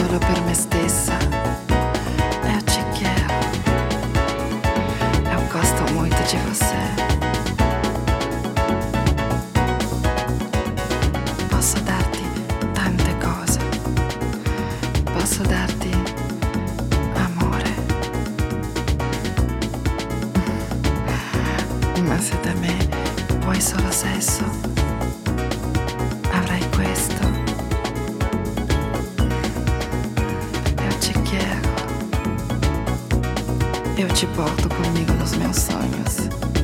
solo per me stessa. Eu te quero. Eu gosto muito de você. Posso darti tante cose. Posso darti amore. Ma se da me vuoi solo sesso, avrai questo. Eu te quero. Eu te porto comigo nos meus sonhos.